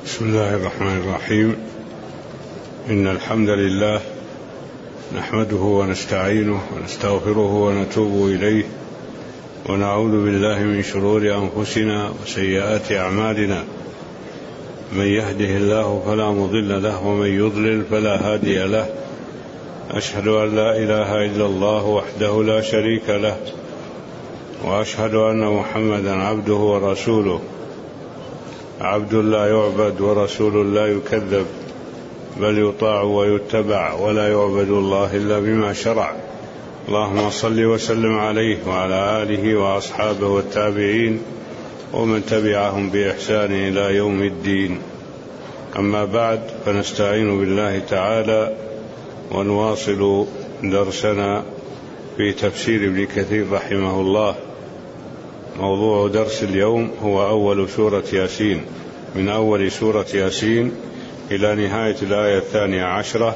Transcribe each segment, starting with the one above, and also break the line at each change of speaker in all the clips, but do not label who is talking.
بسم الله الرحمن الرحيم. إن الحمد لله نحمده ونستعينه ونستغفره ونتوب إليه، ونعوذ بالله من شرور أنفسنا وسيئات أعمالنا. من يهده الله فلا مضل له، ومن يضلل فلا هادي له. أشهد أن لا إله إلا الله وحده لا شريك له، وأشهد أن محمدا عبده ورسوله، عبد لا يعبد ورسول لا يكذب، بل يطاع ويتبع، ولا يعبد الله إلا بما شرع. اللهم صل وسلم عليه وعلى آله وأصحابه والتابعين ومن تبعهم بإحسان إلى يوم الدين. أما بعد، فنستعين بالله تعالى ونواصل درسنا في تفسير ابن كثير رحمه الله. موضوع درس اليوم هو أول سورة ياسين، من أول سورة ياسين إلى نهاية الآية 12،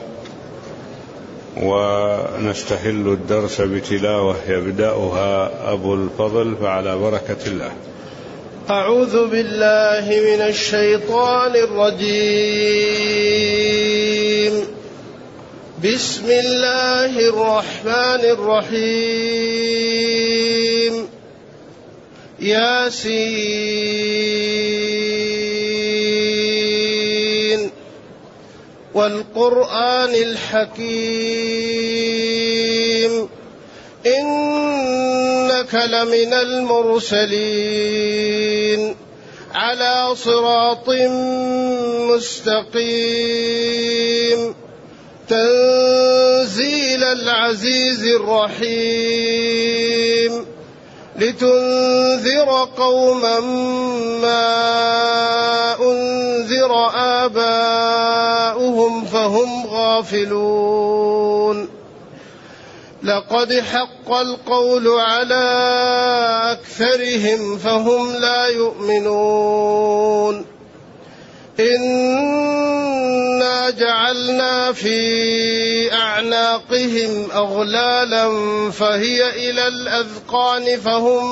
ونستهل الدرس بتلاوة يبدأها أبو الفضل، فعلى بركة الله.
أعوذ بالله من الشيطان الرجيم. بسم الله الرحمن الرحيم. ياسين والقرآن الحكيم، إنك لمن المرسلين على صراط مستقيم، تنزيل العزيز الرحيم، لتنذر قوما ما أنذر آباؤهم فهم غافلون. لقد حق القول على أكثرهم فهم لا يؤمنون. إنا جعلنا في أعناقهم أغلالا فهي إلى الأذقان فهم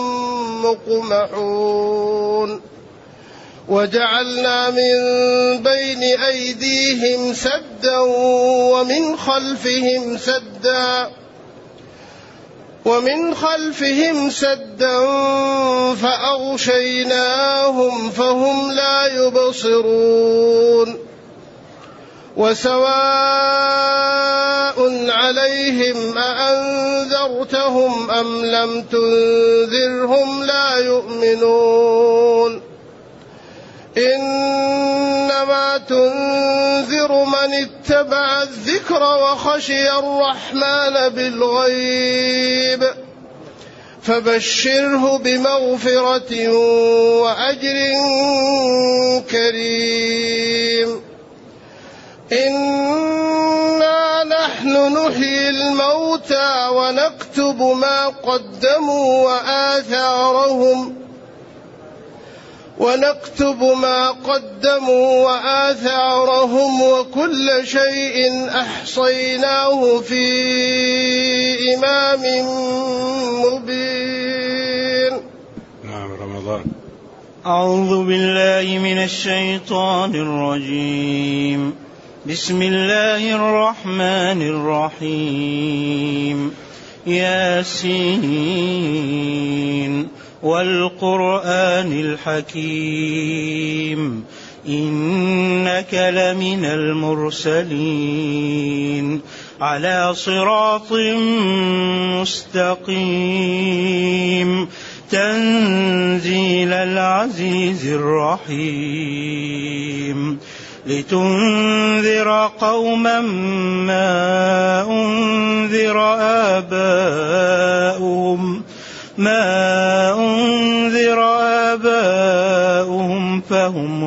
مقمحون. وجعلنا من بين أيديهم سدا ومن خلفهم سدا فأغشيناهم فهم لا يبصرون. وسواء عليهم أأنذرتهم أم لم تنذرهم لا يؤمنون. إنما تنذر من اتبع الذكر وخشي الرحمن بالغيب، فبشره بمغفرة وأجر كريم. إنا نحن نحيي الموتى ونكتب ما قدموا وآثارهم وكل شيء أحصيناه في إمام مبين.
نعم، رمضان.
أعوذ بالله من الشيطان الرجيم. بسم الله الرحمن الرحيم. ياسين والقرآن الحكيم، إنك لمن المرسلين على صراط مستقيم، تنزيل العزيز الرحيم، لتنذر قوما ما أنذر آباؤهم فهم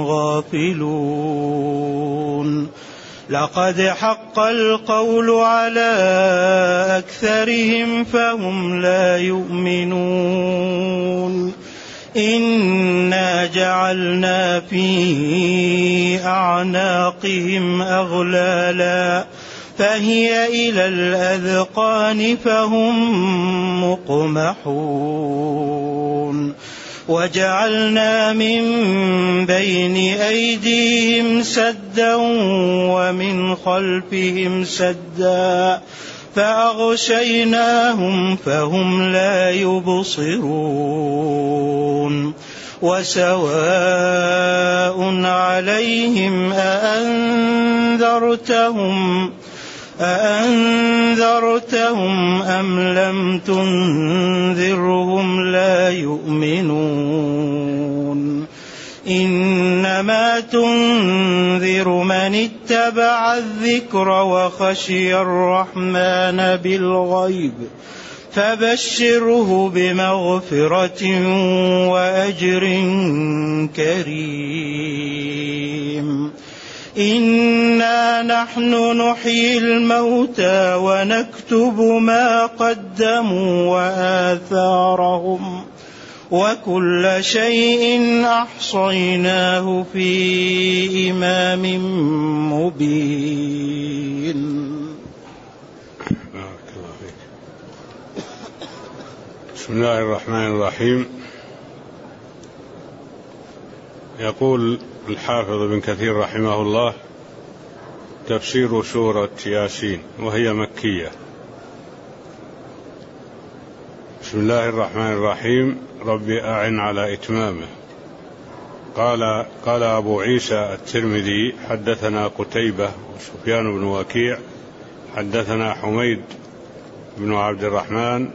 غافلون. لقد حق القول على أكثرهم فهم لا يؤمنون. إنا جعلنا في أعناقهم أغلالا فهي إلى الأذقان فهم مقمحون. وجعلنا من بين أيديهم سدا ومن خلفهم سدا فأغشيناهم فهم لا يبصرون وسواء عليهم أأنذرتهم أم لم تنذرهم لا يؤمنون إنما تنذر من اتبع الذكر وخشي الرحمن بالغيب فبشره بمغفرة وأجر كريم إنا نحن نحيي الموتى ونكتب ما قدموا وآثارهم وكل شيء أحصيناه في إمام مبين.
بسم الله الرحمن الرحيم. يقول الحافظ ابن كثير رحمه الله: تفسير سورة ياسين وهي مكية. بسم الله الرحمن الرحيم. رب أعن على إتمامه. قال أبو عيسى الترمذي: حدثنا قتيبة وسفيان بن وكيع حدثنا حميد بن عبد الرحمن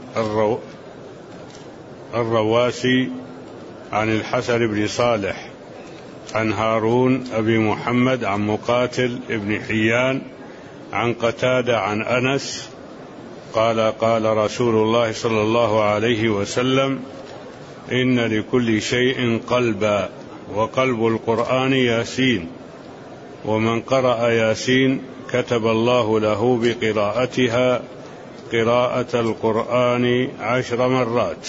الرواسي عن الحسن بن صالح عن هارون أبي محمد عن مقاتل ابن حيان عن قتادة عن أنس قال: قال رسول الله صلى الله عليه وسلم: إن لكل شيء قلبا، وقلب القرآن ياسين، ومن قرأ ياسين كتب الله له بقراءتها قراءة القرآن 10 مرات.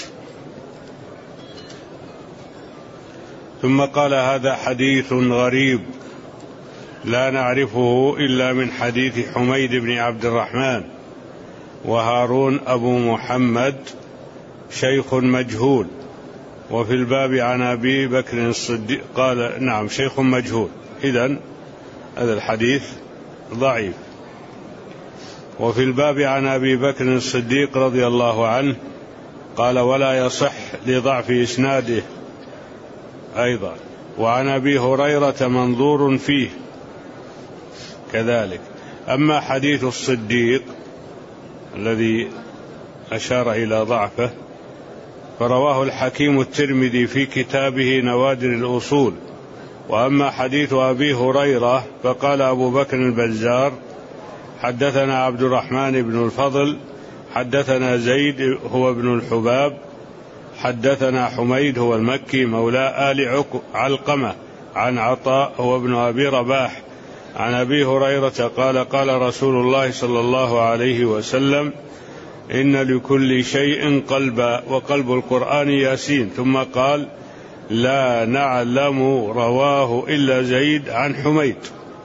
ثم قال: هذا حديث غريب لا نعرفه إلا من حديث حميد بن عبد الرحمن، وهارون أبو محمد شيخ مجهول، وفي الباب عن أبي بكر الصديق. قال: نعم شيخ مجهول، إذن هذا الحديث ضعيف. وفي الباب عن أبي بكر الصديق رضي الله عنه. قال: ولا يصح لضعف إسناده أيضا. وعن أبي هريرة منظور فيه كذلك. أما حديث الصديق الذي أشار إلى ضعفه فرواه الحكيم الترمذي في كتابه نوادر الأصول. وأما حديث أبي هريرة فقال أبو بكر البزار: حدثنا عبد الرحمن بن الفضل حدثنا زيد هو ابن الحباب حدثنا حميد هو المكي مولى آل علقمة عن عطاء هو ابن أبي رباح عن أبي هريرة قال: قال رسول الله صلى الله عليه وسلم: إن لكل شيء قلبا، وقلب القرآن ياسين. ثم قال: لا نعلم رواه إلا زيد عن حميد.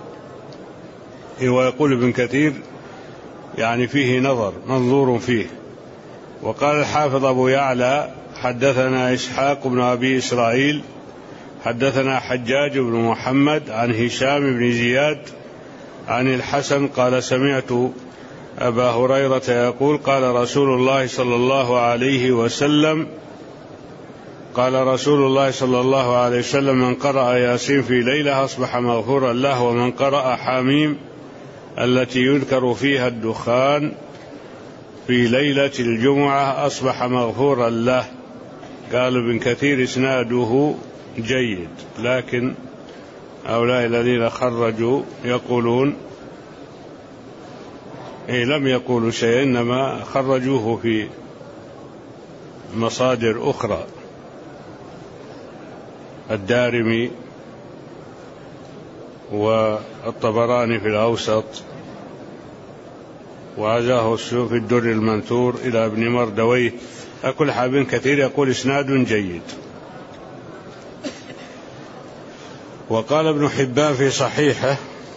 ويقول ابن كثير يعني فيه منظور فيه. وقال الحافظ أبو يعلى: حدثنا إسحاق بن أبي إسرائيل حدثنا حجاج بن محمد عن هشام بن زياد عن الحسن قال: سمعت أبا هريرة يقول: قال رسول الله صلى الله عليه وسلم: من قرأ ياسين في ليلة أصبح مغفورا له، ومن قرأ حميم التي يذكر فيها الدخان في ليلة الجمعة أصبح مغفورا له. قال ابن كثير: إسناده جيد، لكن هؤلاء الذين خرجوا يقولون لم يقولوا شيء، إنما خرجوه في مصادر أخرى، الدارمي والطبراني في الأوسط، وعزاه في الدر المنثور إلى ابن مردويه. أكل حابين كثير يقول إسناد جيد. وقال ابن حبان في صحيحه: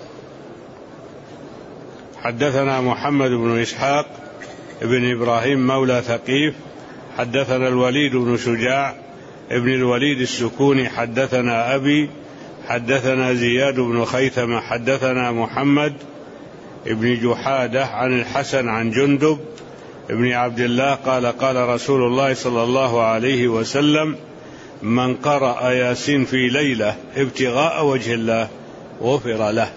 حدثنا محمد بن إسحاق بن إبراهيم مولى ثقيف حدثنا الوليد بن شجاع ابن الوليد السكوني حدثنا أبي حدثنا زياد بن خيثمة حدثنا محمد ابن جحادة عن الحسن عن جندب ابن عبد الله قال قال رسول الله صلى الله عليه وسلم: من قرأ ياسين في ليلة ابتغاء وجه الله غفر له.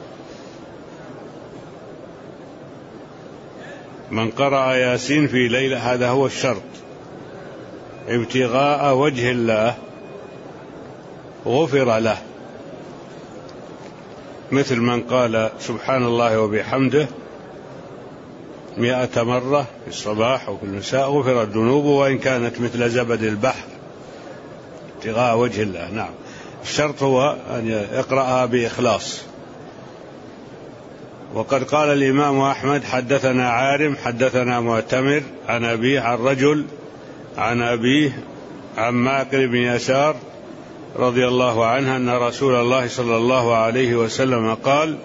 من قرأ ياسين في ليلة، هذا هو الشرط، ابتغاء وجه الله غفر له، مثل من قال سبحان الله وبحمده 100 مرة في الصباح وفي المساء غفرت ذنوبه وإن كانت مثل زبد البحر، ابتغاء وجه الله. نعم، الشرط هو أن يقرأها بإخلاص. وقد قال الإمام أحمد: حدثنا عارم حدثنا معتمر عن أبيه عن رجل عن أبيه عن معقل بن يسار رضي الله عنه أن رسول الله صلى الله عليه وسلم قال: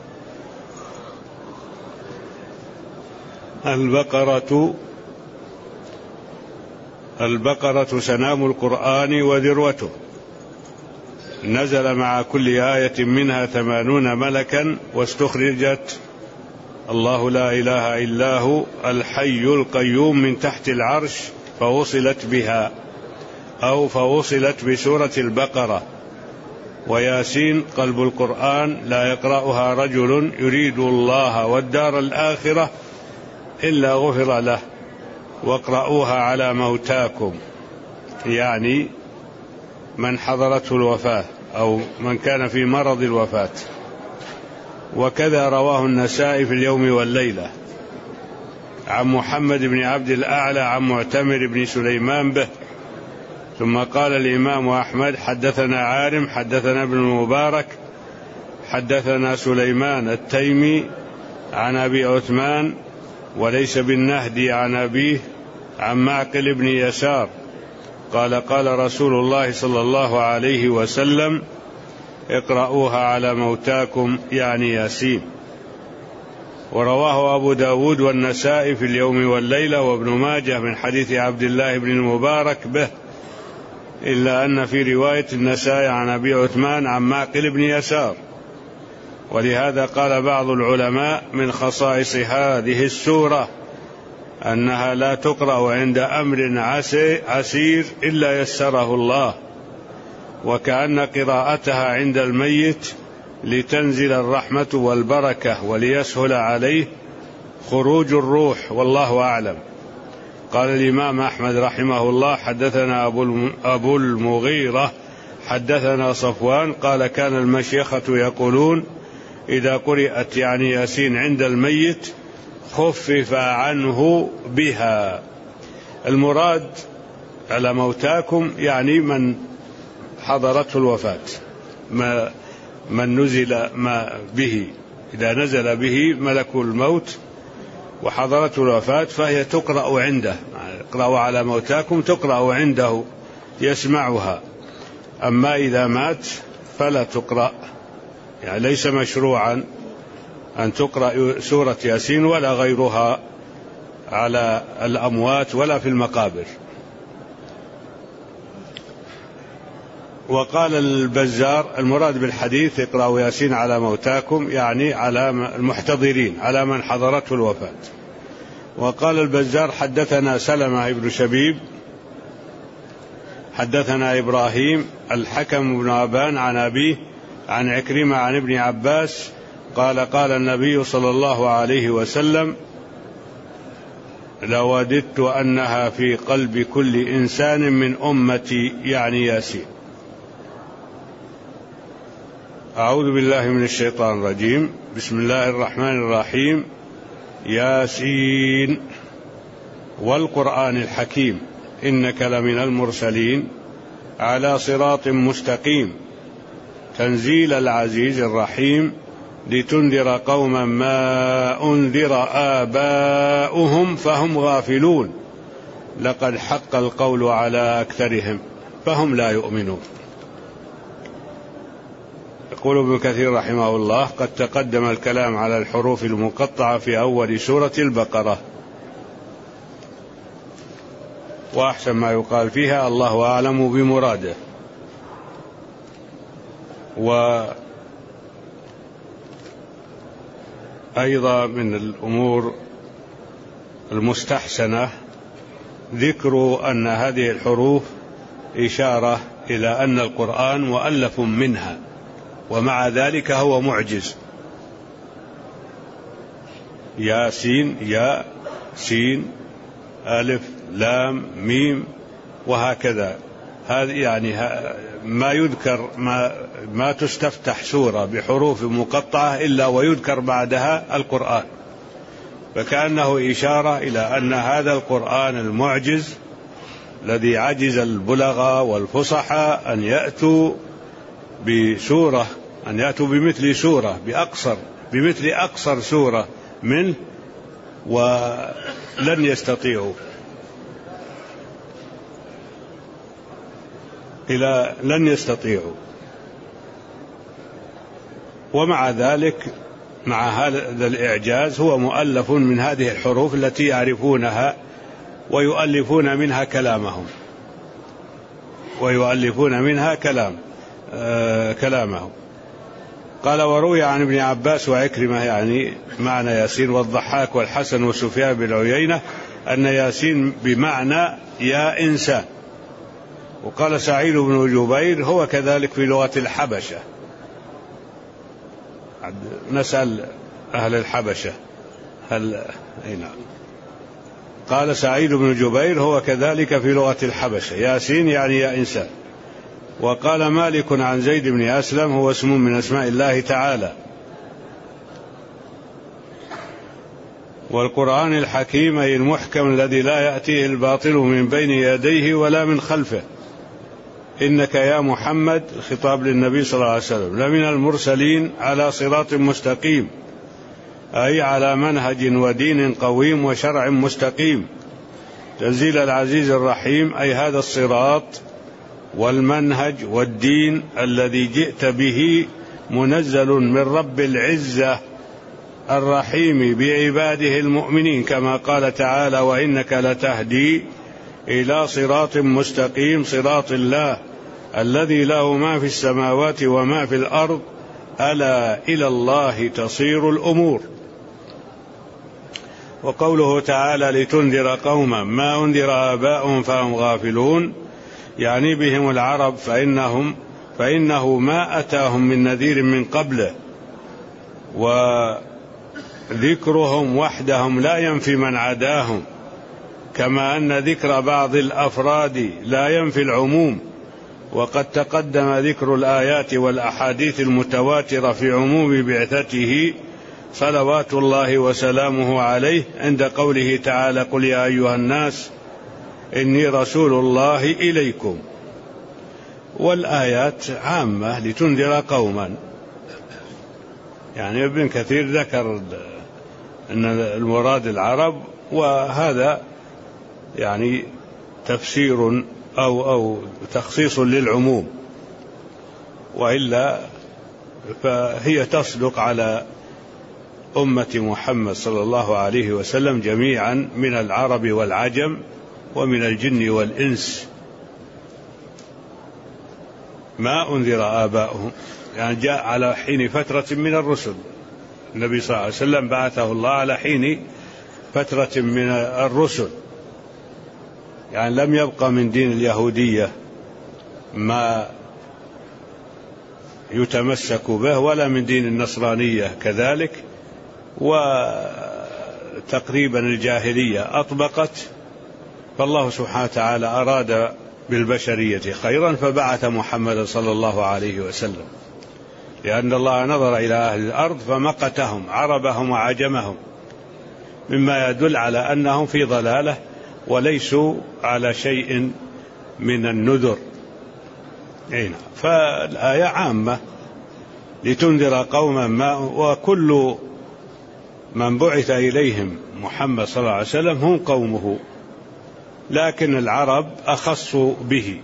البقرة سنام القرآن وذروته، نزل مع كل آية منها 80 ملكا، واستخرجت الله لا إله إلا هو الحي القيوم من تحت العرش فوصلت بها، أو فوصلت بسورة البقرة. وياسين قلب القرآن، لا يقرأها رجل يريد الله والدار الآخرة إلا غفر له، واقرأوها على موتاكم، يعني من حضرته الوفاة أو من كان في مرض الوفاة. وكذا رواه النسائي في اليوم والليلة عن محمد بن عبد الأعلى عن معتمر بن سليمان به. ثم قال الإمام أحمد: حدثنا عارم حدثنا ابن المبارك حدثنا سليمان التيمي عن أبي عثمان وليس بالنهدي عن أبيه عن معقل بن يسار قال قال رسول الله صلى الله عليه وسلم: اقرأوها على موتاكم، يعني ياسين. ورواه أبو داود والنسائي في اليوم والليلة وابن ماجه من حديث عبد الله بن المبارك به، إلا أن في رواية النسائي عن أبي عثمان عن معقل بن يسار. ولهذا قال بعض العلماء: من خصائص هذه السورة أنها لا تقرأ عند أمر عسير إلا يسره الله، وكأن قراءتها عند الميت لتنزل الرحمة والبركة وليسهل عليه خروج الروح، والله أعلم. قال الإمام أحمد رحمه الله: حدثنا أبو المغيرة حدثنا صفوان قال كان المشيخة يقولون إذا قرأت يعني ياسين عند الميت خفف عنه بها. المراد على موتاكم يعني من حضرته الوفاة، من نزل ما به، إذا نزل به ملك الموت وحضرته الوفاة فهي تقرأ عنده. اقرأوا على موتاكم تقرأ عنده يسمعها. أما إذا مات فلا تقرأ، يعني ليس مشروعا أن تقرأ سورة ياسين ولا غيرها على الأموات ولا في المقابر. وقال البزار: المراد بالحديث اقرأوا ياسين على موتاكم، يعني على المحتضرين، على من حضرته الوفاة. وقال البزار: حدثنا سلمة بن شبيب حدثنا إبراهيم الحكم بن أبان عن أبيه عن عكرمة عن ابن عباس قال قال النبي صلى الله عليه وسلم: لوددت أنها في قلب كل إنسان من أمتي، يعني ياسين. أعوذ بالله من الشيطان الرجيم. بسم الله الرحمن الرحيم. ياسين والقرآن الحكيم إنك لمن المرسلين على صراط مستقيم تنزيل العزيز الرحيم لتنذر قوما ما أنذر آباؤهم فهم غافلون لقد حق القول على أكثرهم فهم لا يؤمنون. يقول ابن كثير رحمه الله: قد تقدم الكلام على الحروف المقطعة في أول سورة البقرة، وأحسن ما يقال فيها الله أعلم بمراده. وأيضا من الأمور المستحسنة ذكر أن هذه الحروف إشارة إلى أن القرآن مؤلف منها، ومع ذلك هو معجز. يا سين يا سين ألف لام ميم وهكذا. هذا يعني ما يذكر ما تستفتح سورة بحروف مقطعة إلا ويذكر بعدها القرآن، فكأنه إشارة إلى أن هذا القرآن المعجز الذي عجز البلغاء والفصحاء أن يأتوا بسورة، أن يأتوا بمثل سورة بمثل أقصر سورة منه، ولن يستطيعوا لن يستطيعوا. ومع ذلك مع هذا الإعجاز هو مؤلف من هذه الحروف التي يعرفونها ويؤلفون منها كلامهم. قال: وروي عن ابن عباس وعكرمة يعني معنى ياسين والضحاك والحسن وسفيان بن عيينة أن ياسين بمعنى يا إنسان. وقال سعيد بن جبير هو كذلك في لغة الحبشة. نسأل أهل الحبشة قال سعيد بن جبير هو كذلك في لغة الحبشة، ياسين يعني يا إنسان. وقال مالك عن زيد بن أسلم هو اسم من أسماء الله تعالى. والقرآن الحكيم أي المحكم الذي لا يأتيه الباطل من بين يديه ولا من خلفه. إنك يا محمد، الخطاب للنبي صلى الله عليه وسلم، لمن المرسلين على صراط مستقيم، أي على منهج ودين قويم وشرع مستقيم، تنزيل العزيز الرحيم، أي هذا الصراط والمنهج والدين الذي جئت به منزل من رب العزة الرحيم بعباده المؤمنين، كما قال تعالى: وإنك لتهدي إلى صراط مستقيم، صراط الله الذي له ما في السماوات وما في الأرض، ألا إلى الله تصير الأمور. وقوله تعالى: لتنذر قوما ما أنذر آباؤهم فهم غافلون، يعني بهم العرب، فإنه ما أتاهم من نذير من قبله، وذكرهم وحدهم لا ينفي من عداهم، كما أن ذكر بعض الأفراد لا ينفي العموم. وقد تقدم ذكر الآيات والأحاديث المتواترة في عموم بعثته صلوات الله وسلامه عليه عند قوله تعالى: قل يا أيها الناس إني رسول الله إليكم. والآيات عامة لتنذر قوما، يعني ابن كثير ذكر أن المراد العرب، وهذا يعني تفسير أو تخصيص للعموم، وإلا فهي تصدق على أمة محمد صلى الله عليه وسلم جميعا من العرب والعجم ومن الجن والإنس. ما أنذر آباؤهم، يعني جاء على حين فترة من الرسل. النبي صلى الله عليه وسلم بعثه الله على حين فترة من الرسل، يعني لم يبقى من دين اليهودية ما يتمسك به، ولا من دين النصرانية كذلك، وتقريبا الجاهلية أطبقت. فالله سبحانه وتعالى أراد بالبشرية خيرا فبعث محمد صلى الله عليه وسلم، لأن الله نظر إلى أهل الأرض فمقتهم عربهم وعجمهم، مما يدل على أنهم في ضلالة وليسوا على شيء من النذر. فالآية عامة لتنذر قوما ما، وكل من بعث إليهم محمد صلى الله عليه وسلم هم قومه، لكن العرب أخص به،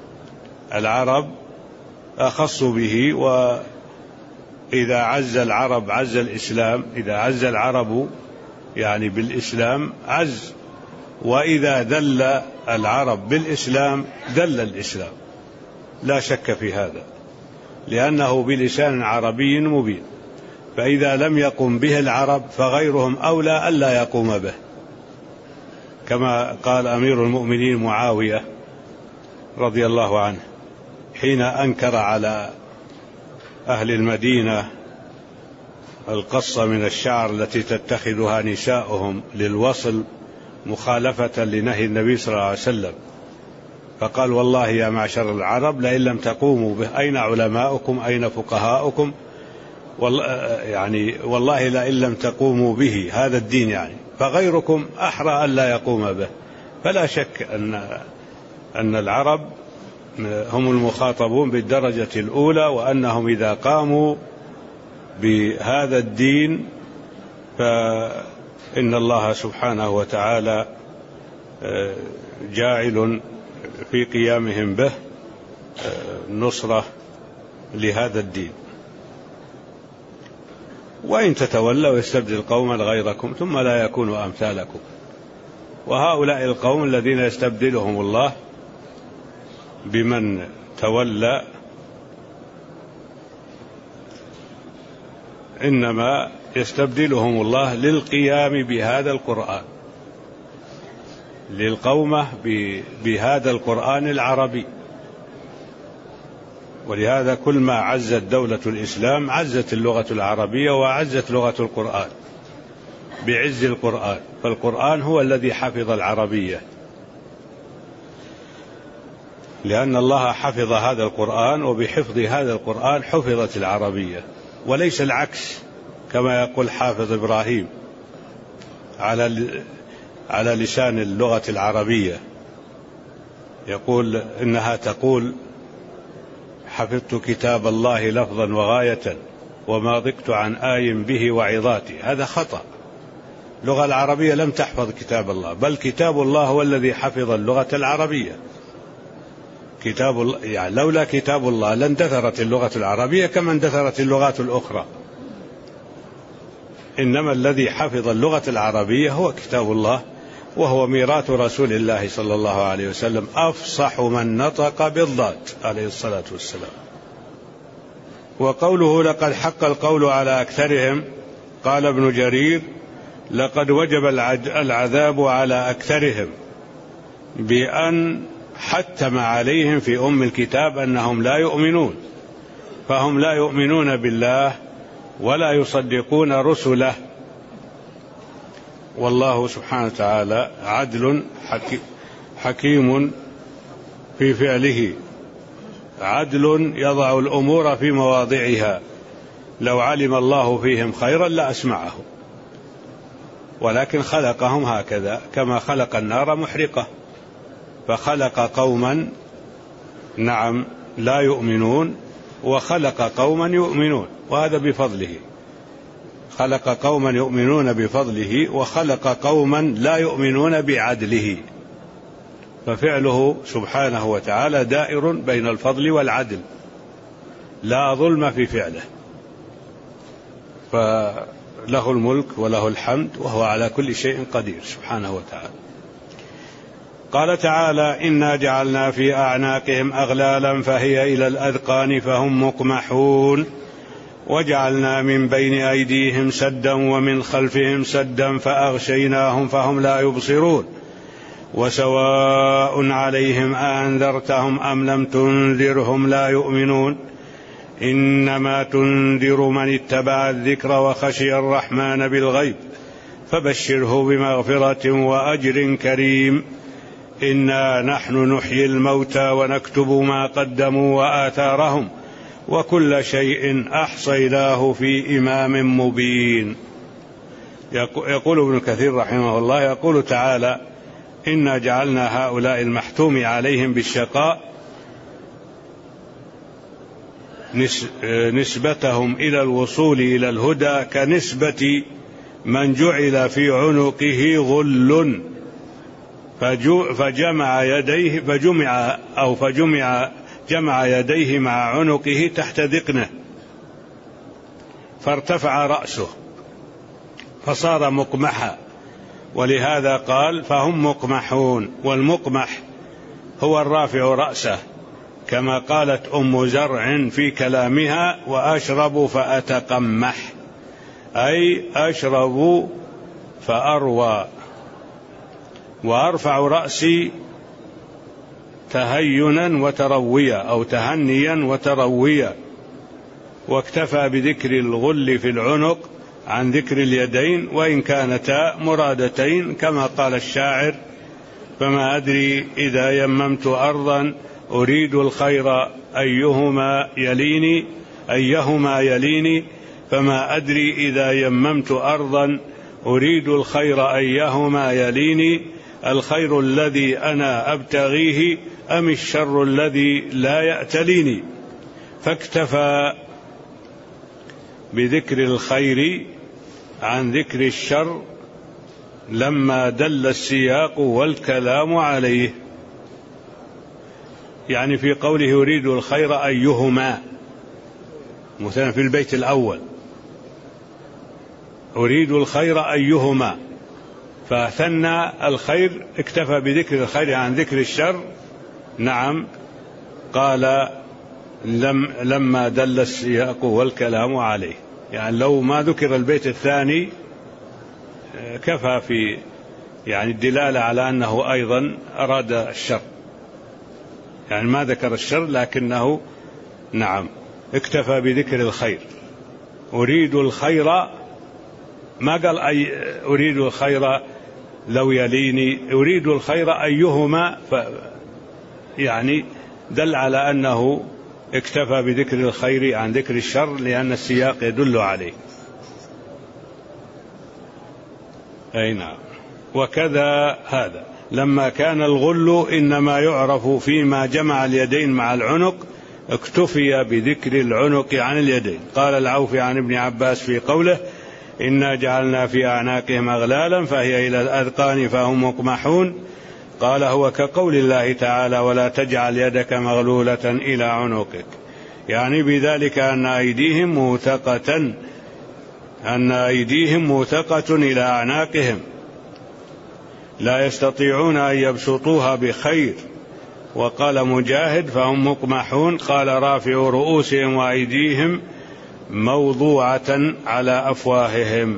وإذا عز العرب عز الإسلام، إذا عز العرب يعني بالإسلام عز، وإذا ذل العرب بالإسلام دل الإسلام، لا شك في هذا، لأنه بلسان عربي مبين، فإذا لم يقم به العرب فغيرهم أولى ألا يقوم به، كما قال أمير المؤمنين معاوية رضي الله عنه حين أنكر على أهل المدينة القص من الشعر التي تتخذها نساؤهم للوصل مخالفة لنهي النبي صلى الله عليه وسلم، فقال: والله يا معشر العرب لئن لم تقوموا به أين علماؤكم أين فقهاؤكم، والله لئن لم تقوموا به هذا الدين فغيركم أحرى ألا يقوم به. فلا شك أن العرب هم المخاطبون بالدرجة الأولى، وأنهم إذا قاموا بهذا الدين فإن الله سبحانه وتعالى جاعل في قيامهم به نصرة لهذا الدين. وإن تتولوا يستبدل قوما غيركم ثم لا يكونوا أمثالكم. وهؤلاء القوم الذين يستبدلهم الله بمن تولى إنما يستبدلهم الله للقيام بهذا القرآن، للقومة بهذا القرآن العربي. ولهذا كل ما عزت دولة الإسلام عزت اللغة العربية وعزت لغة القرآن بعز القرآن، فالقرآن هو الذي حفظ العربية، لأن الله حفظ هذا القرآن، وبحفظ هذا القرآن حفظت العربية، وليس العكس كما يقول حافظ إبراهيم على لسان اللغة العربية، يقول إنها تقول: حفظت كتاب الله لفظا وغاية وما ضقت عن آي به وعظاتي. هذا خطأ، اللغة العربية لم تحفظ كتاب الله، بل كتاب الله هو الذي حفظ اللغة العربية. كتاب الله لولا كتاب الله لاندثرت اللغة العربية كما اندثرت اللغات الأخرى، إنما الذي حفظ اللغة العربية هو كتاب الله، وهو ميراث رسول الله صلى الله عليه وسلم، أفصح من نطق بالضاد عليه الصلاة والسلام. وقوله: لقد حق القول على أكثرهم، قال ابن جرير: لقد وجب العذاب على أكثرهم، بأن حتم عليهم في أم الكتاب أنهم لا يؤمنون، فهم لا يؤمنون بالله ولا يصدقون رسله. والله سبحانه وتعالى عدل حكيم في فعله، عدل يضع الأمور في مواضعها. لو علم الله فيهم خيرا لأسمعهم، ولكن خلقهم هكذا كما خلق النار محرقة، فخلق قوما لا يؤمنون وخلق قوما يؤمنون، وهذا بفضله. خلق قوما يؤمنون بفضله وخلق قوما لا يؤمنون بعدله، ففعله سبحانه وتعالى دائر بين الفضل والعدل، لا ظلم في فعله، فله الملك وله الحمد وهو على كل شيء قدير سبحانه وتعالى. قال تعالى: إنا جعلنا في أعناقهم أغلالا فهي إلى الأذقان فهم مقمحون، وجعلنا من بين أيديهم سدا ومن خلفهم سدا فأغشيناهم فهم لا يبصرون، وسواء عليهم أأنذرتهم أم لم تنذرهم لا يؤمنون، إنما تنذر من اتبع الذكر وخشي الرحمن بالغيب فبشره بمغفرة وأجر كريم. إنا نحن نحيي الموتى ونكتب ما قدموا وآثارهم وكل شيء أحصيناه في إمام مبين. يقول ابن كثير رحمه الله، يقول تعالى: إنا جعلنا هؤلاء المحتوم عليهم بالشقاء نسبتهم إلى الوصول إلى الهدى كنسبة من جعل في عنقه غل جمع يديه مع عنقه تحت ذقنه فارتفع رأسه فصار مقمحا، ولهذا قال فهم مقمحون، والمقمح هو الرافع رأسه، كما قالت أم زرع في كلامها وأشرب فأتقمح، أي أشرب فأروى، وأرفع رأسي تهينا وترويا أو تهنيا وترويا. واكتفى بذكر الغل في العنق عن ذكر اليدين، وإن كانتا مرادتين كما قال الشاعر: فما أدري إذا يممت أرضا أريد الخير أيهما يليني، فما أدري إذا يممت أرضا أريد الخير أيهما يليني، الخير الذي أنا أبتغيه أم الشر الذي لا يأتليني. فاكتفى بذكر الخير عن ذكر الشر لما دل السياق والكلام عليه. يعني في قوله يريد الخير أيهما، مثلا في البيت الأول أريد الخير أيهما، فثنى الخير، اكتفى بذكر الخير عن ذكر الشر. نعم، قال لما دل السياق والكلام عليه، يعني لو ما ذكر البيت الثاني كفى في يعني الدلالة على أنه أيضا أراد الشر، يعني ما ذكر الشر لكنه نعم اكتفى بذكر الخير. أريد الخير، ما قال أريد الخير لو يليني، أريد الخير أيهما، يعني دل على أنه اكتفى بذكر الخير عن ذكر الشر لأن السياق يدل عليه. أي نعم. وكذا هذا لما كان الغل إنما يعرف فيما جمع اليدين مع العنق اكتفي بذكر العنق عن اليدين. قال العوفي عن ابن عباس في قوله إنا جعلنا في أعناقهم أغلالا فهي إلى الأذقان فهم مقمحون، قال هو كقول الله تعالى ولا تجعل يدك مغلولة إلى عنقك، يعني بذلك أن أيديهم موثقة إلى أعناقهم لا يستطيعون أن يبسطوها بخير. وقال مجاهد فهم مقمحون، قال رافع رؤوسهم وأيديهم موضوعة على أفواههم،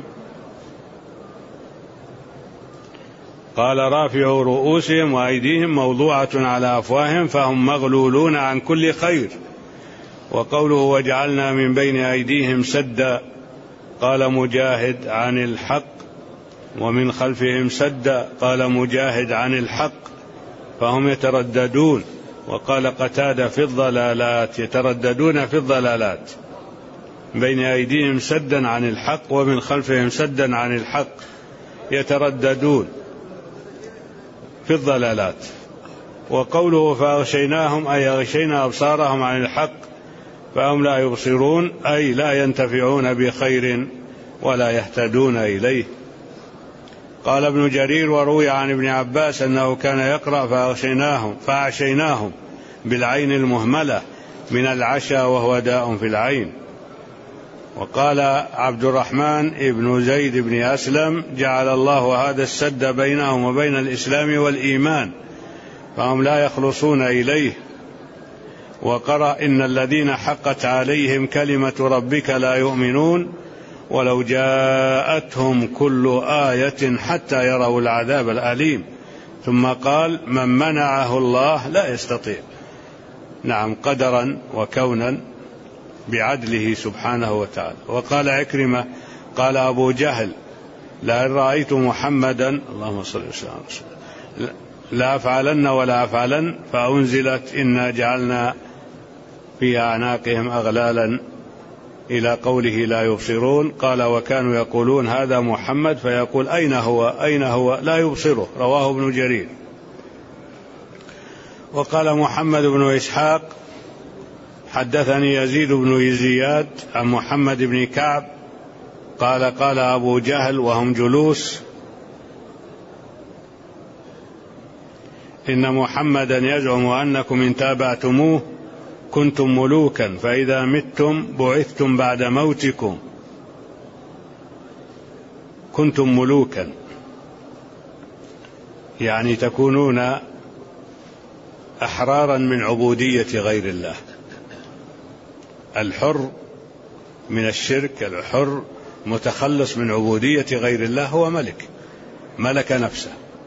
قال رافع رؤوسهم وأيديهم موضوعة على أفواههم فهم مغلولون عن كل خير. وقوله وجعلنا من بين أيديهم سدا، قال مجاهد عن الحق، ومن خلفهم سدا، قال مجاهد عن الحق فهم يترددون. وقال قتادة في الضلالات، يترددون في الضلالات، بين أيديهم سدا عن الحق ومن خلفهم سدا عن الحق، يترددون في الضلالات. وقوله فأغشيناهم أي أغشينا أبصارهم عن الحق فهم لا يبصرون، أي لا ينتفعون بخير ولا يهتدون إليه. قال ابن جرير وروي عن ابن عباس أنه كان يقرأ فأعشيناهم بالعين المهملة من العشا وهو داء في العين. وقال عبد الرحمن ابن زيد بن أسلم جعل الله هذا السد بينهم وبين الإسلام والإيمان فهم لا يخلصون إليه. وقرأ إن الذين حقت عليهم كلمة ربك لا يؤمنون ولو جاءتهم كل آية حتى يروا العذاب الأليم. ثم قال من منعه الله لا يستطيع، نعم قدرا وكونا بعدله سبحانه وتعالى. وقال عكرمة قال أبو جهل لئن رأيت محمدا اللهم صل وسلم على رسول الله لا أفعلن ولا أفعلن، فأنزلت إنا جعلنا في أعناقهم أغلالا إلى قوله لا يبصرون. قال وكانوا يقولون هذا محمد فيقول أين هو لا يبصره، رواه ابن جرير. وقال محمد بن إسحاق حدثني يزيد بن زياد عن محمد بن كعب قال قال أبو جهل وهم جلوس إن محمدا يزعم أنكم إن تابعتموه كنتم ملوكا فإذا متم بعثتم بعد موتكم كنتم ملوكا. يعني تكونون أحرارا من عبودية غير الله. الحر من الشرك، الحر متخلص من عبودية غير الله، هو ملك نفسه،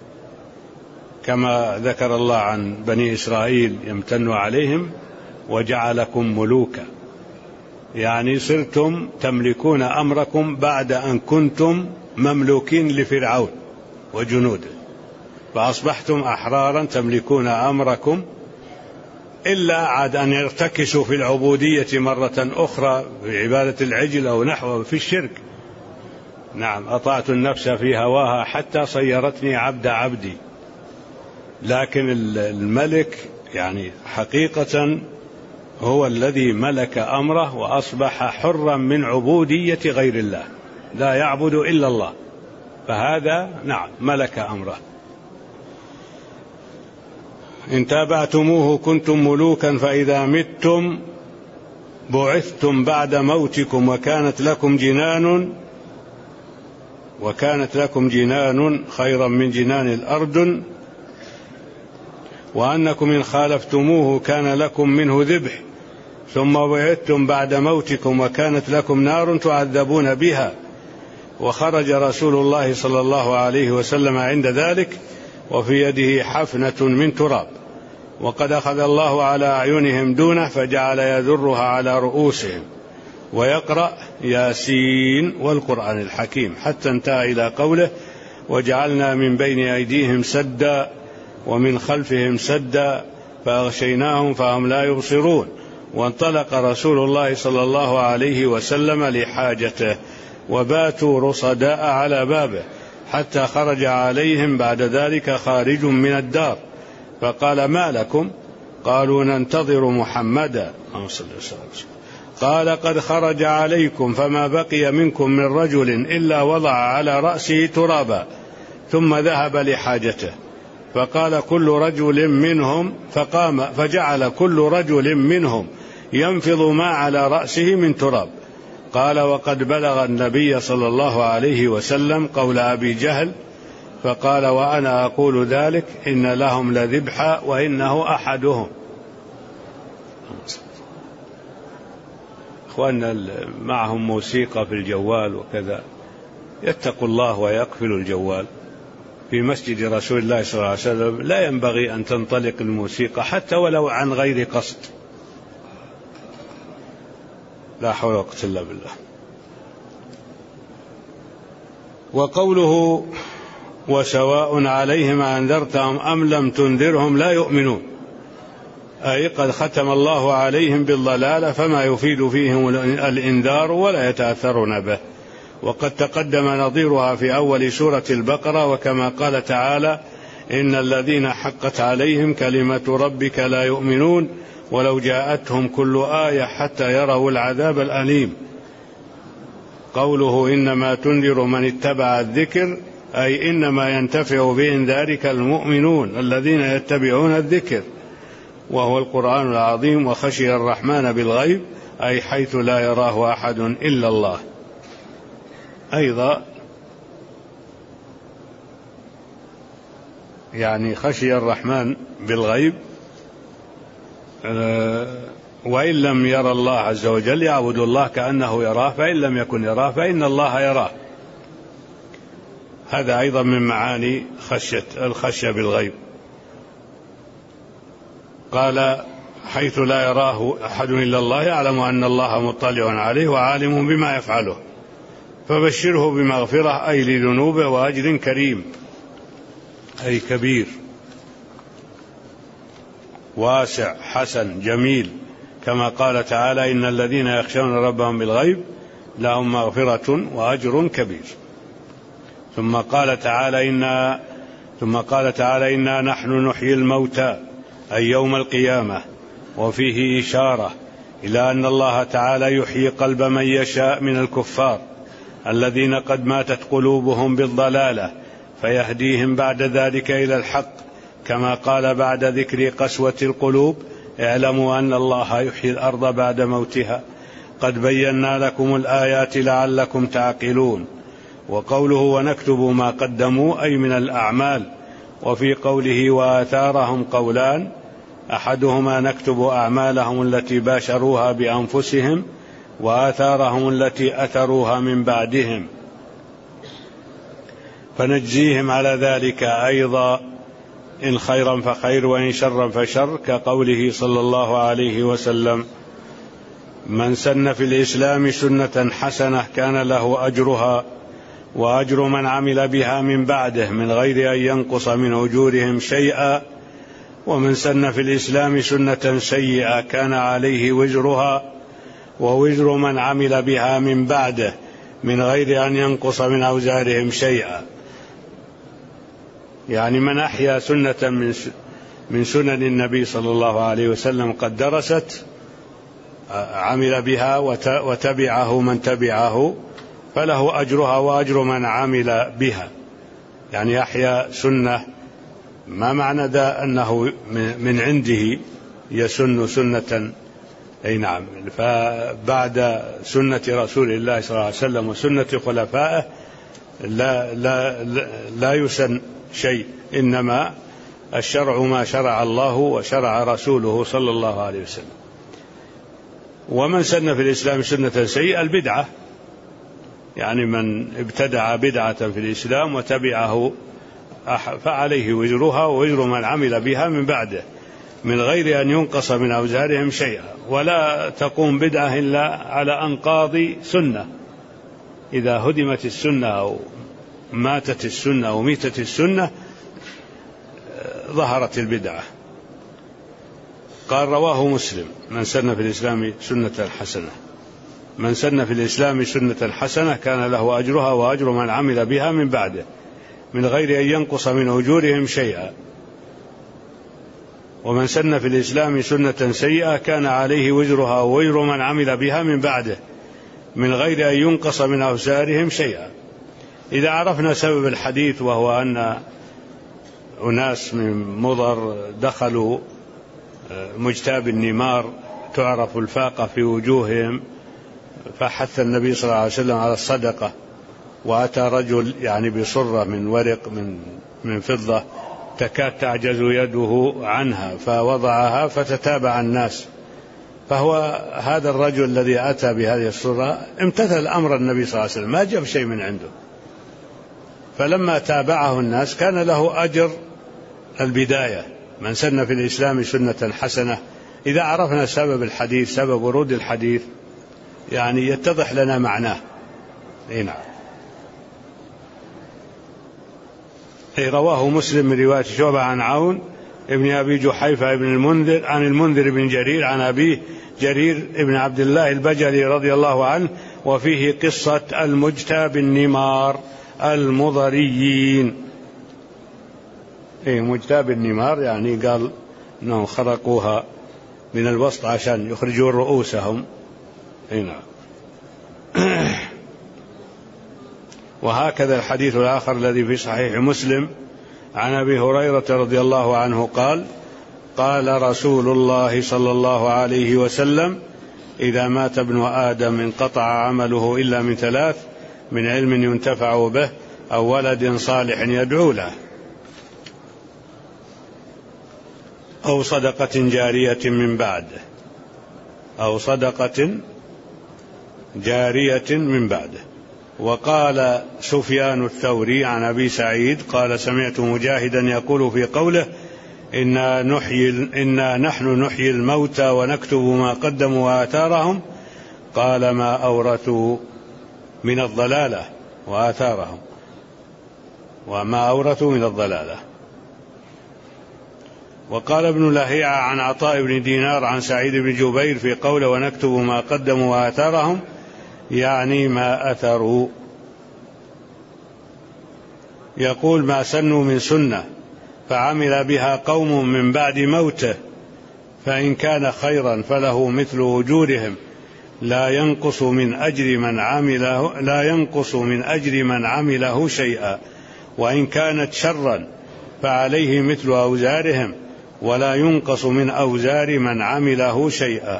كما ذكر الله عن بني إسرائيل يمتن عليهم وجعلكم ملوكا، يعني صرتم تملكون أمركم بعد أن كنتم مملوكين لفرعون وجنوده، فأصبحتم أحرارا تملكون أمركم، إلا عاد أن يرتكسوا في العبودية مرة أخرى في عبادة العجل أو نحوه في الشرك. نعم، أطعت النفس في هواها حتى صيرتني عبدي. لكن الملك يعني حقيقة هو الذي ملك أمره وأصبح حرا من عبودية غير الله، لا يعبد إلا الله، فهذا نعم ملك أمره. إن تابعتموه كنتم ملوكا، فإذا متم بعثتم بعد موتكم، وكانت لكم جنان خيرا من جنان الأرض، وأنكم إن خالفتموه كان لكم منه ذبح، ثم بعثتم بعد موتكم وكانت لكم نار تعذبون بها. وخرج رسول الله صلى الله عليه وسلم عند ذلك وفي يده حفنة من تراب، وقد أخذ الله على أعينهم دونه فجعل يذرها على رؤوسهم ويقرأ ياسين والقرآن الحكيم، حتى انتهى إلى قوله: وجعلنا من بين أيديهم سدا ومن خلفهم سدا فأغشيناهم فهم لا يبصرون. وانطلق رسول الله صلى الله عليه وسلم لحاجته، وباتوا رصداء على بابه، حتى خرج عليهم بعد ذلك خارج من الدار، فقال: ما لكم؟ قالوا: ننتظر محمدا. قال: قد خرج عليكم، فما بقي منكم من رجل إلا وضع على رأسه ترابا ثم ذهب لحاجته. فقال كل رجل منهم، فقام فجعل كل رجل منهم ينفض ما على رأسه من تراب. قال: وقد بلغ النبي صلى الله عليه وسلم قول أبي جهل، فقال: وأنا أقول ذلك، إن لهم لذبحا وإنه أحدهم. أخواننا معهم موسيقى في الجوال وكذا، يتقوا الله ويقفلوا الجوال. في مسجد رسول الله صلى الله عليه وسلم لا ينبغي أن تنطلق الموسيقى حتى ولو عن غير قصد. لا حول ولا قوة إلا بالله. وقوله: وسواء عليهم أنذرتهم أم لم تنذرهم لا يؤمنون، أي قد ختم الله عليهم بالضلالة فما يفيد فيهم الإنذار ولا يتأثرون به. وقد تقدم نظيرها في أول سورة البقرة، وكما قال تعالى: إن الذين حقت عليهم كلمة ربك لا يؤمنون ولو جاءتهم كل آية حتى يروا العذاب الأليم. قوله: إنما تنذر من اتبع الذكر، أي إنما ينتفع بإنذارك المؤمنون الذين يتبعون الذكر، وهو القرآن العظيم. وخشي الرحمن بالغيب، أي حيث لا يراه أحد إلا الله. أيضا يعني خشي الرحمن بالغيب، وإن لم يرى الله عز وجل يعبد الله كأنه يراه، فإن لم يكن يراه فإن الله يراه. هذا أيضا من معاني الخشية بالغيب. قال: حيث لا يراه أحد إلا الله، يعلم أن الله مطلع عليه وعالم بما يفعله، فبشره بمغفرة، أي لذنوبه، وأجر كريم، أي كبير واسع حسن جميل، كما قال تعالى: إن الذين يخشون ربهم بالغيب لهم مغفرة وأجر كبير. ثم قال تعالى: إنا نحن نحيي الموتى، أي يوم القيامة. وفيه إشارة إلى أن الله تعالى يحيي قلب من يشاء من الكفار الذين قد ماتت قلوبهم بالضلالة، فيهديهم بعد ذلك إلى الحق، كما قال بعد ذكر قسوة القلوب: اعلموا أن الله يحيي الأرض بعد موتها، قد بينا لكم الآيات لعلكم تعقلون. وقوله: ونكتب ما قدموا، أي من الأعمال، وفي قوله وآثارهم قولان: أحدهما نكتب أعمالهم التي باشروها بأنفسهم، وآثارهم التي أثروها من بعدهم، فنجزيهم على ذلك أيضا، إن خيرا فخير وإن شرا فشر، كقوله صلى الله عليه وسلم: من سن في الإسلام سنة حسنة كان له أجرها وأجر من عمل بها من بعده من غير أن ينقص من أجورهم شيئا، ومن سن في الإسلام سنة سيئة كان عليه وزرها ووزر من عمل بها من بعده من غير أن ينقص من أوزارهم شيئا. يعني من أحيا سنة من سنن النبي صلى الله عليه وسلم قد درست، عمل بها وتبعه من تبعه، فله أجرها وأجر من عمل بها. يعني أحيا سنة، ما معنى ذا أنه من عنده يسن سنة، أي نعم، فبعد سنة رسول الله صلى الله عليه وسلم وسنة خلفائه لا يسن شيء، إنما الشرع ما شرع الله وشرع رسوله صلى الله عليه وسلم. ومن سن في الإسلام سنة سيئة البدعة، يعني من ابتدع بدعة في الإسلام وتبعه فعليه وزرها ووزر من عمل بها من بعده من غير أن ينقص من أوزارهم شيئا. ولا تقوم بدعة إلا على أنقاض سنة، إذا هدمت السنة أو ماتت السنة أو ميتت السنة ظهرت البدعة. قال: رواه مسلم: من سن في الإسلام سنة حسنة، من سن في الإسلام سنة حسنة كان له أجرها وأجر من عمل بها من بعده من غير أن ينقص من أجورهم شيئا، ومن سن في الإسلام سنة سيئة كان عليه وزرها ووزر من عمل بها من بعده من غير أن ينقص من أوزارهم شيئا. إذا عرفنا سبب الحديث، وهو أن أناس من مضر دخلوا مجتاب النمار تعرف الفاقة في وجوههم، فحث النبي صلى الله عليه وسلم على الصدقة، وأتى رجل يعني بصرة من ورق من فضة تكاد تعجز يده عنها، فوضعها فتتابع الناس، فهو هذا الرجل الذي أتى بهذه الصرة امتثل أمر النبي صلى الله عليه وسلم، ما جاب شيء من عنده، فلما تابعه الناس كان له أجر البداية. من سن في الإسلام سنة حسنة. إذا عرفنا سبب الحديث، سبب ورود الحديث، يعني يتضح لنا معناه. نعم. رواه مسلم من رواية شعبة عن عون ابن أبي جحيفة ابن المنذر عن المنذر بن جرير عن أبيه جرير ابن عبد الله البجلي رضي الله عنه، وفيه قصة المجتاب النمار المضريين. مجتاب النمار يعني قال أنهم خرقوها من الوسط عشان يخرجوا رؤوسهم. نعم. وهكذا الحديث الآخر الذي في صحيح مسلم عن أبي هريرة رضي الله عنه قال: قال رسول الله صلى الله عليه وسلم: إذا مات ابن آدم انقطع عمله إلا من ثلاث: من علم ينتفع به، أو ولد صالح يدعو له، أو صدقة جارية من بعده، أو صدقة جارية من بعده. وقال سفيان الثوري عن أبي سعيد قال: سمعت مجاهدا يقول في قوله: إنا نحن نحيي الموتى ونكتب ما قدموا وآثارهم، قال: ما أورثوا من الضلالة وآثارهم، وما أورثوا من الضلالة. وقال ابن لهيعة عن عطاء بن دينار عن سعيد بن جبير في قوله: ونكتب ما قدموا وآثارهم، يعني ما أثروا. يقول: ما سنوا من سنة فعمل بها قوم من بعد موته، فإن كان خيرا فله مثل أجورهم لا ينقص من أجر من عمله شيئا، وإن كانت شرا فعليه مثل أوزارهم ولا ينقص من أوزار من عمله شيئا.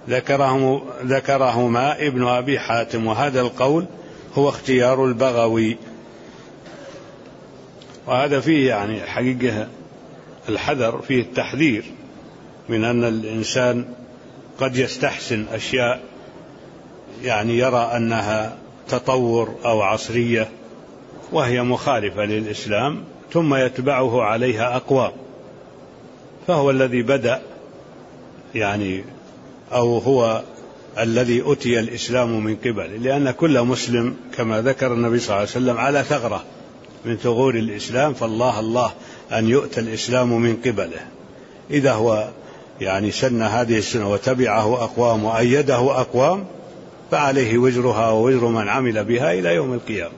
ذكرهما ابن أبي حاتم، وهذا القول هو اختيار البغوي. وهذا فيه يعني حقيقة الحذر، فيه التحذير من أن الإنسان قد يستحسن أشياء يعني يرى أنها تطور أو عصرية وهي مخالفة للإسلام، ثم يتبعه عليها أقوام، فهو الذي بدأ يعني، أو هو الذي أتي الإسلام من قبله، لأن كل مسلم كما ذكر النبي صلى الله عليه وسلم على ثغرة من ثغور الإسلام، فالله أن يؤتى الإسلام من قبله. إذا هو يعني سن هذه السنة وتبعه أقوام وأيده أقوام فعليه وزرها ووزر من عمل بها إلى يوم القيامة.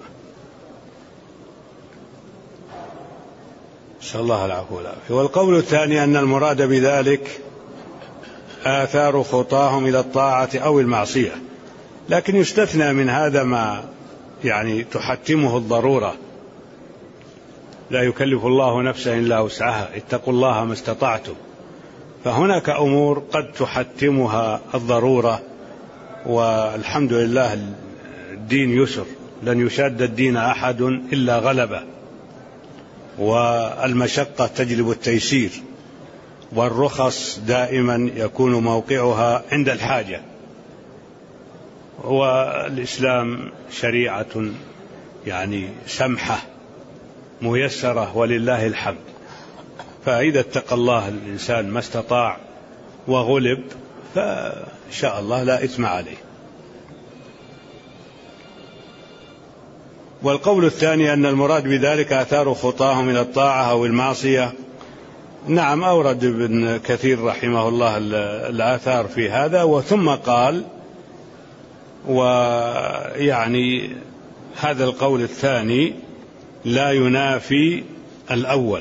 نسأل الله العفو والعافية. والقول الثاني أن المراد بذلك آثار خطاهم إلى الطاعة أو المعصية، لكن يستثنى من هذا ما يعني تحتمه الضرورة، لا يكلف الله نفسا إلا وسعها، اتقوا الله ما استطعتم. فهناك أمور قد تحتمها الضرورة، والحمد لله الدين يسر، لن يشاد الدين أحد إلا غلبه، والمشقة تجلب التيسير، والرخص دائما يكون موقعها عند الحاجة، والإسلام شريعة يعني سمحة ميسرة ولله الحمد. فإذا اتقى الله الإنسان ما استطاع وغلب فإن شاء الله لا إثم عليه. والقول الثاني أن المراد بذلك آثار خطاهم إلى الطاعة أو المعصية، نعم أورد ابن كثير رحمه الله الآثار في هذا، وثم قال ويعني هذا القول الثاني لا ينافي الأول،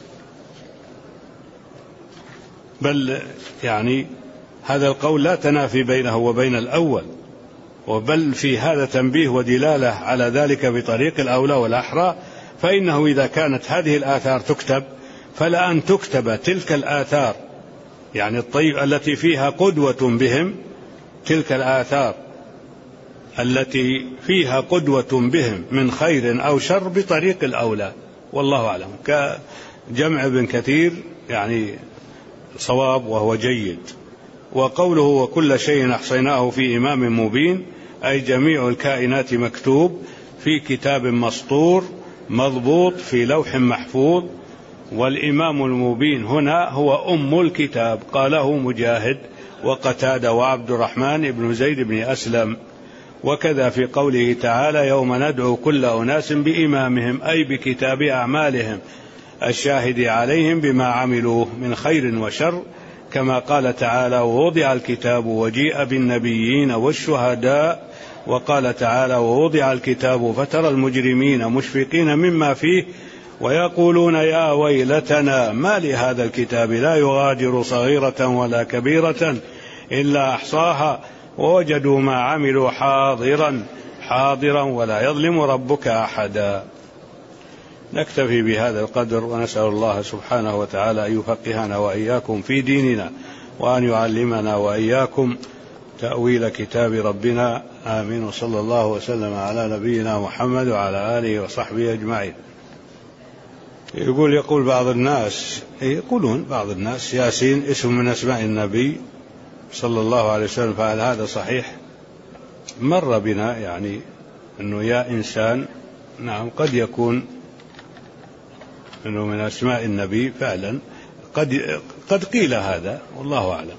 بل يعني هذا القول لا تنافي بينه وبين الأول، وبل في هذا تنبيه ودلالة على ذلك بطريق الأولى والأحرى. فإنه إذا كانت هذه الآثار تكتب فلا أن تكتب تلك الآثار يعني الطيب التي فيها قدوة بهم، تلك الآثار التي فيها قدوة بهم من خير أو شر بطريق الأولى، والله أعلم. كجمع ابن كثير يعني صواب وهو جيد. وقوله وكل شيء أحصيناه في إمام مبين، أي جميع الكائنات مكتوب في كتاب مسطور مضبوط في لوح محفوظ. والإمام المبين هنا هو أم الكتاب، قاله مجاهد وقتادة وعبد الرحمن بن زيد بن أسلم. وكذا في قوله تعالى يوم ندعو كل أناس بإمامهم، أي بكتاب أعمالهم الشاهد عليهم بما عملوا من خير وشر، كما قال تعالى ووضع الكتاب وجيء بالنبيين والشهداء. وقال تعالى ووضع الكتاب فترى المجرمين مشفقين مما فيه ويقولون يا ويلتنا ما لهذا الكتاب لا يغادر صغيرة ولا كبيرة إلا أحصاها ووجدوا ما عملوا حاضرا ولا يظلم ربك أحدا. نكتفي بهذا القدر، ونسأل الله سبحانه وتعالى أن يفقهنا وإياكم في ديننا، وأن يعلمنا وإياكم تأويل كتاب ربنا. آمين. وصلى الله وسلم على نبينا محمد وعلى آله وصحبه أجمعين. يقول بعض الناس، يقولون بعض الناس ياسين اسم من أسماء النبي صلى الله عليه وسلم، فهل هذا صحيح؟ مر بنا يعني أنه يا إنسان، نعم قد يكون أنه من أسماء النبي فعلا، قد قيل هذا، والله أعلم.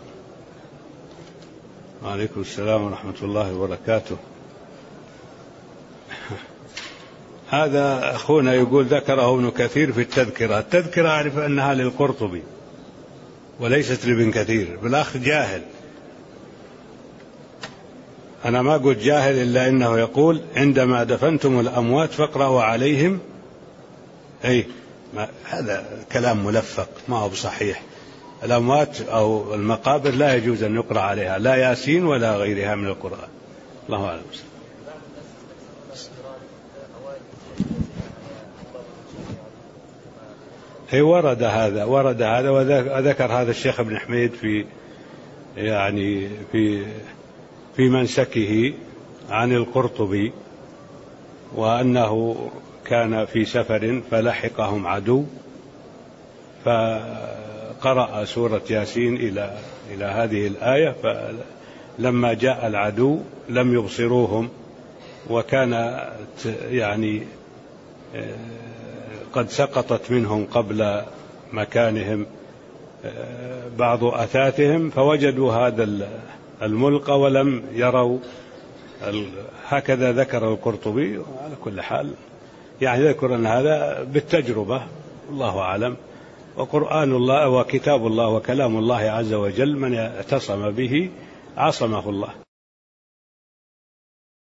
وعليكم السلام ورحمة الله وبركاته. هذا أخونا يقول ذكره ابن كثير في التذكرة. التذكرة أعرف أنها للقرطبي وليست لابن كثير. بالأخ جاهل، أنا ما قلت جاهل إلا أنه يقول عندما دفنتم الأموات فاقرأوا عليهم، هذا كلام ملفق ما هو بصحيح. الأموات أو المقابر لا يجوز أن يقرأ عليها لا ياسين ولا غيرها من القرآن. الله أعلم. ورد هذا وذكر هذا الشيخ ابن حميد في منسكه عن القرطبي، وأنه كان في سفر فلحقهم عدو، فقرأ سورة ياسين إلى هذه الآية، فلما جاء العدو لم يبصروهم، وكان يعني قد سقطت منهم قبل مكانهم بعض أثاثهم، فوجدوا هذا الملقى ولم يروا. هكذا ذكر القرطبي. على كل حال يعني يذكر أن هذا بالتجربة، الله أعلم. وقرآن الله وكتاب الله وكلام الله عز وجل من اعتصم به عصمه الله.